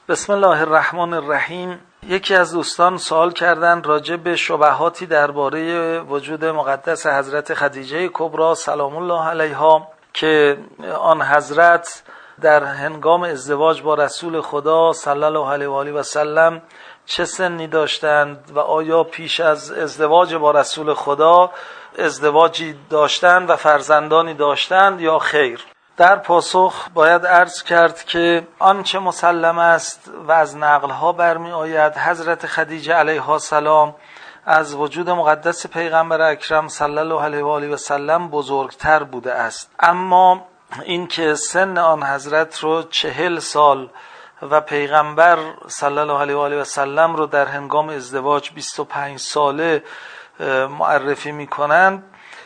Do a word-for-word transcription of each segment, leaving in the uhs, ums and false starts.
بسم الله الرحمن الرحیم. یکی از دوستان سوال کردن راجع به شبهاتی درباره وجود مقدس حضرت خدیجه کبری سلام الله علیها که آن حضرت در هنگام ازدواج با رسول خدا صلی الله علیه و آله و سلم چه سنی داشتند و آیا پیش از ازدواج با رسول خدا ازدواجی داشتند و فرزندانی داشتند یا خیر؟ در پاسخ باید عرض کرد که آنچه مسلم است و از نقلها برمی آید حضرت خدیجه علیها السلام از وجود مقدس پیغمبر اکرم صلی الله علیه و آله و سلم بزرگتر بوده است، اما اینکه سن آن حضرت رو چهل سال و پیغمبر صلی الله علیه و آله و سلم رو در هنگام ازدواج بیست و پنج ساله معرفی می کنند،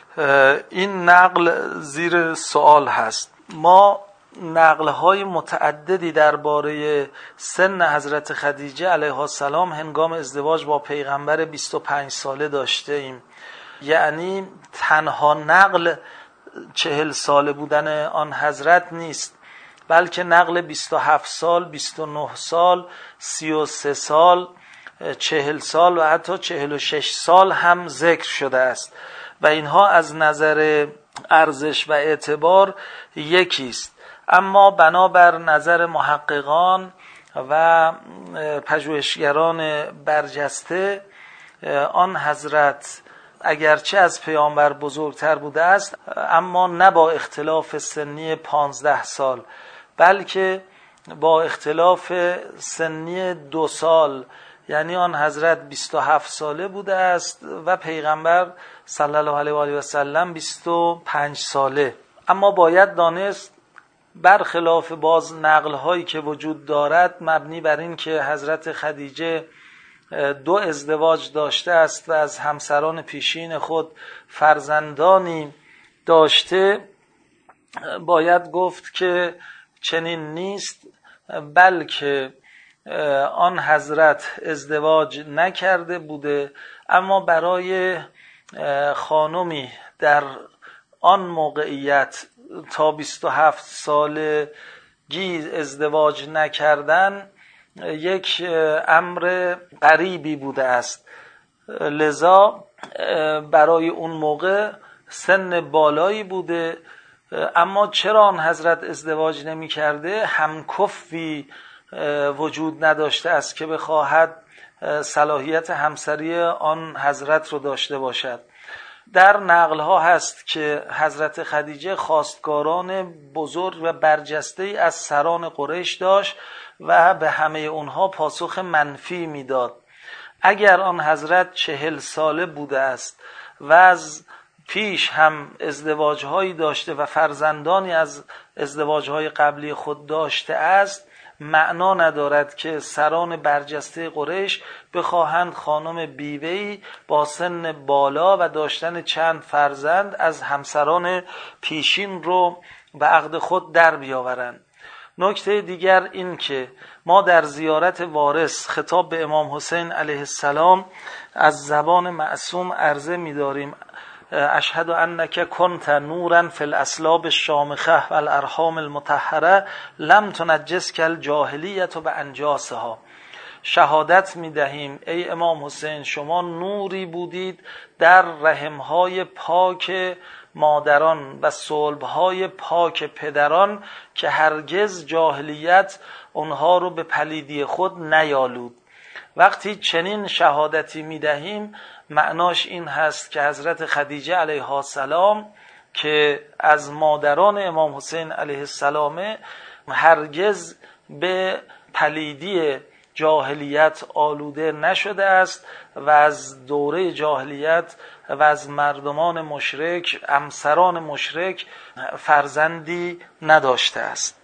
این نقل زیر سوال هست. ما نقل‌های متعددی درباره سن حضرت خدیجه علیها السلام هنگام ازدواج با پیغمبر بیست و پنج ساله داشته ایم، یعنی تنها نقل چهل ساله بودن آن حضرت نیست، بلکه نقل بیست و هفت سال، بیست و نه سال، سی و سه سال، چهل سال و حتی چهل و شش سال هم ذکر شده است و اینها از نظر ارزش و اعتبار یکیست. اما بنابر نظر محققان و پژوهشگران برجسته آن حضرت اگرچه از پیامبر بزرگتر بوده است، اما نه با اختلاف سنی پانزده سال، بلکه با اختلاف سنی دو سال، یعنی آن حضرت بیست و هفت ساله بوده است و پیغمبر صلی الله علیه و آله و سلم بیست و پنج ساله. اما باید دانست برخلاف باز نقل هایی که وجود دارد مبنی بر این که حضرت خدیجه دو ازدواج داشته است و از همسران پیشین خود فرزندانی داشته، باید گفت که چنین نیست، بلکه آن حضرت ازدواج نکرده بوده، اما برای خانمی در آن موقعیت تا بیست و هفت سالگی ازدواج نکردن یک امر غریبی بوده است. لذا برای اون موقع سن بالایی بوده، اما چرا آن حضرت ازدواج نمی کرده؟ همکفی وجود نداشته است که بخواهد صلاحیت همسری آن حضرت رو داشته باشد. در نقل ها هست که حضرت خدیجه خواستگاران بزرگ و برجسته از سران قریش داشت و به همه اونها پاسخ منفی میداد. اگر آن حضرت چهل ساله بوده است و از پیش هم ازدواجهایی داشته و فرزندانی از ازدواجهای قبلی خود داشته است، معنا ندارد که سران برجسته قریش بخواهند خانم بیوه‌ای با سن بالا و داشتن چند فرزند از همسران پیشین رو به عقد خود در بیاورند. نکته دیگر این که ما در زیارت وارث خطاب به امام حسین علیه السلام از زبان معصوم عرضه می‌داریم: اشهد انک کنت نورا فی الاصلاب الشامخه و الارحام المطهره لم تنجسک الجاهلیه بانجاسها. شهادت میدهیم ای امام حسین، شما نوری بودید در رحمهای پاک مادران و صلبهای پاک پدران که هرگز جاهلیت اونها رو به پلیدی خود نیالود. وقتی چنین شهادتی میدهیم معناش این هست که حضرت خدیجه علیها السلام که از مادران امام حسین علیه السلام هرگز به پلیدی جاهلیت آلوده نشده است و از دوره جاهلیت و از مردمان مشرک، امسران مشرک فرزندی نداشته است.